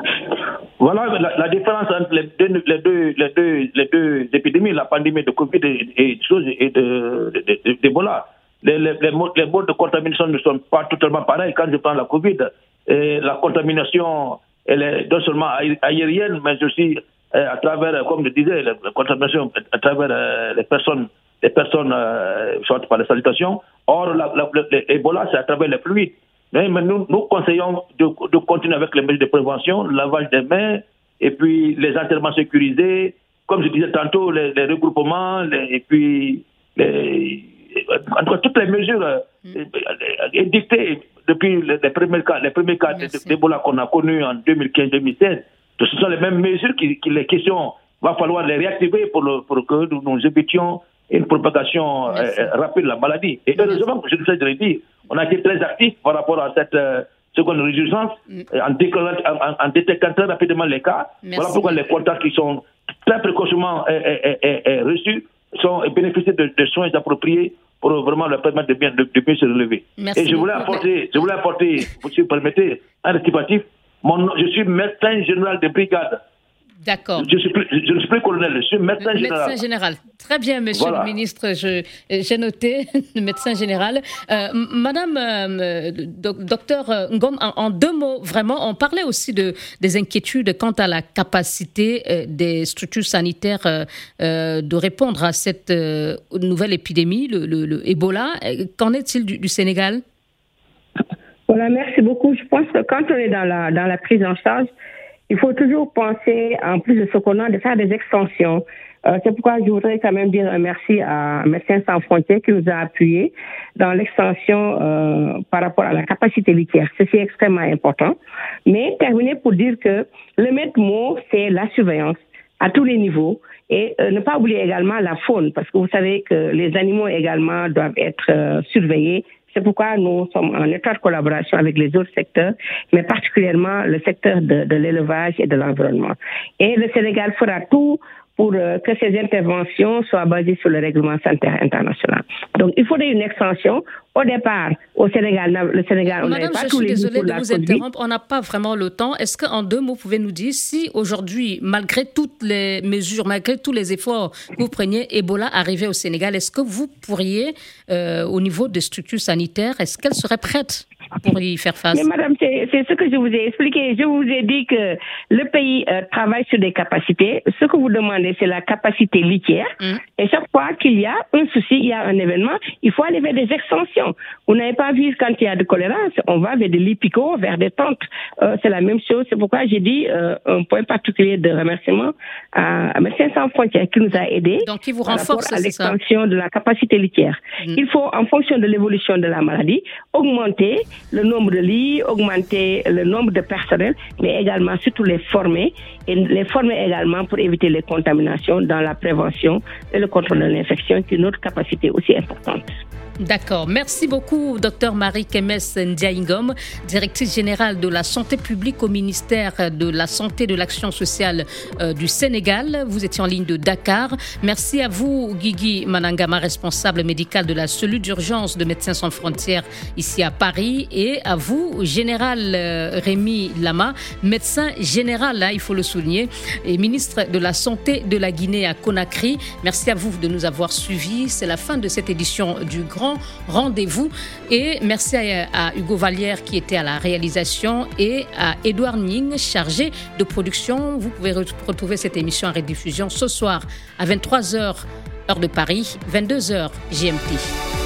Voilà la, la différence entre les deux, les, deux, les, deux, les deux épidémies, la pandémie de Covid et, et, et de, de, de, de, d'Ebola. Les, les, les, modes, les modes de contamination ne sont pas totalement pareils. Quand je prends la Covid, et la contamination, elle est non seulement aérienne, mais aussi euh, à travers, comme je disais, la contamination à travers euh, les personnes, les personnes euh, sortent par les salutations. Or, l'Ebola, c'est à travers les fluides. Mais nous, nous conseillons de, de continuer avec les mesures de prévention, le lavage des mains, et puis les enterrements sécurisés, comme je disais tantôt, les, les regroupements, les, et puis les, en tout cas, toutes les mesures mm. édictées depuis les, les premiers cas, les premiers cas d'Ebola qu'on a connus en deux mille quinze deux mille seize. Ce sont les mêmes mesures qui, qui les questions, va falloir les réactiver pour, le, pour que nous, nous évitions une propagation euh, rapide de la maladie. Et heureusement, je sais de le dire, on a été très actifs par rapport à cette euh, seconde résurgence, mm. en, en, en détectant très rapidement les cas. Merci. Voilà pourquoi les contacts qui sont très précocement euh, euh, euh, euh, reçus sont bénéficient de, de soins appropriés pour vraiment leur permettre de bien, de, de bien se relever. Merci Et je voulais, apporter, je voulais apporter, si vous permettez, un rectificatif. Mon, je suis médecin général de brigade. D'accord. Je, suis plus, je ne suis plus colonel, je suis médecin le général. Médecin général. Très bien, monsieur voilà. le ministre, je, j'ai noté, le médecin général. Euh, Madame, euh, docteur Ngom, en, en deux mots, vraiment, on parlait aussi de, des inquiétudes quant à la capacité euh, des structures sanitaires euh, euh, de répondre à cette euh, nouvelle épidémie, le, le, le Ebola. Qu'en est-il du, du Sénégal? Voilà, merci beaucoup. Je pense que quand on est dans la, dans la prise en charge, il faut toujours penser, en plus de ce qu'on a, de faire des extensions. Euh, c'est pourquoi je voudrais quand même dire un merci à Médecins sans frontières qui nous a appuyés dans l'extension euh, par rapport à la capacité litière. Ceci est extrêmement important. Mais terminer pour dire que le maître mot, c'est la surveillance à tous les niveaux. Et euh, ne pas oublier également la faune, parce que vous savez que les animaux également doivent être euh, surveillés. C'est pourquoi nous sommes en étroite collaboration avec les autres secteurs, mais particulièrement le secteur de, de l'élevage et de l'environnement. Et le Sénégal fera tout pour euh, que ces interventions soient basées sur le règlement sanitaire international. Donc, il faudrait une extension. Au départ, au Sénégal, le Sénégal, on n'avait pas tous les jours pour la Covid. Madame, je suis désolée de vous interrompre. On n'a pas vraiment le temps. Est-ce qu'en deux mots, vous pouvez nous dire si aujourd'hui, malgré toutes les mesures, malgré tous les efforts que vous preniez, Ebola arrivait au Sénégal, est-ce que vous pourriez, euh, au niveau des structures sanitaires, est-ce qu'elles seraient prêtes pour y faire face? Mais madame, c'est, c'est ce que je vous ai expliqué. Je vous ai dit que le pays euh, travaille sur des capacités. Ce que vous demandez, c'est la capacité litière. Mm. Et chaque fois qu'il y a un souci, il y a un événement, il faut aller vers des extensions. Vous n'avez pas vu quand il y a de choléra, on va vers des lits picots, vers des tentes. Euh, c'est la même chose. C'est pourquoi j'ai dit euh, un point particulier de remerciement à, à Médecins sans frontières qui nous a aidés. Donc, qui vous renforce, à l'extension ça. de la capacité litière. Mm. Il faut, en fonction de l'évolution de la maladie, augmenter le nombre de lits, augmenter le nombre de personnels, mais également surtout les former, et les former également pour éviter les contaminations dans la prévention et le contrôle de l'infection, qui est notre capacité aussi importante. D'accord. Merci beaucoup, docteur Marie-Kemes Ndiaye-Ngom, directrice générale de la santé publique au ministère de la Santé et de l'Action sociale euh, du Sénégal. Vous étiez en ligne de Dakar. Merci à vous, Guigui Manangama, responsable médical de la cellule d'urgence de Médecins sans frontières ici à Paris. Et à vous, général euh, Rémi Lama, médecin général, là, il faut le souligner, et ministre de la Santé de la Guinée à Conakry. Merci à vous de nous avoir suivis. C'est la fin de cette édition du Grand Rendez-vous, et merci à, à Hugo Vallière qui était à la réalisation et à Édouard Ning, chargé de production. Vous pouvez retrouver cette émission en rediffusion ce soir à vingt-trois heures heure de Paris, vingt-deux heures G M T.